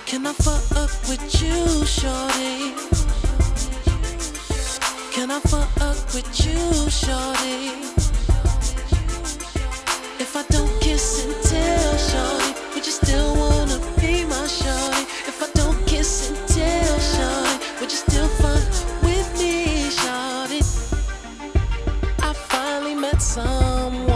Can I fuck up with you, shorty? Can I fuck up with you, shorty? If I don't kiss and tell, shorty, would you still wanna be my shorty? If I don't kiss and tell, shorty, would you still fuck with me, shorty? I finally met someone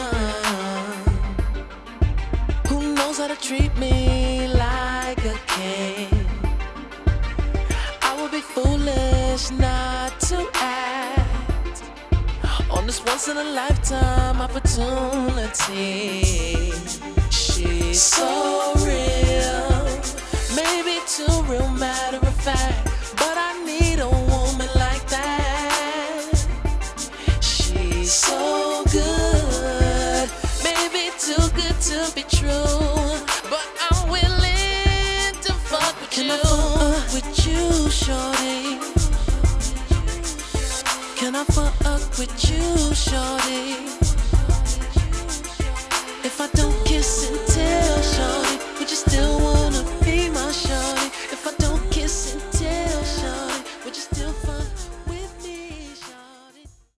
who knows how to treat me like a king. I would be foolish not to act on this once in a lifetime opportunity. She's so real, maybe too real, matter of fact, but I need a woman like that. She's so good, maybe too good to be true, but I'm willing to fuck with you. Can I fuck with you, shorty? Can I fuck up with you, shorty? If I don't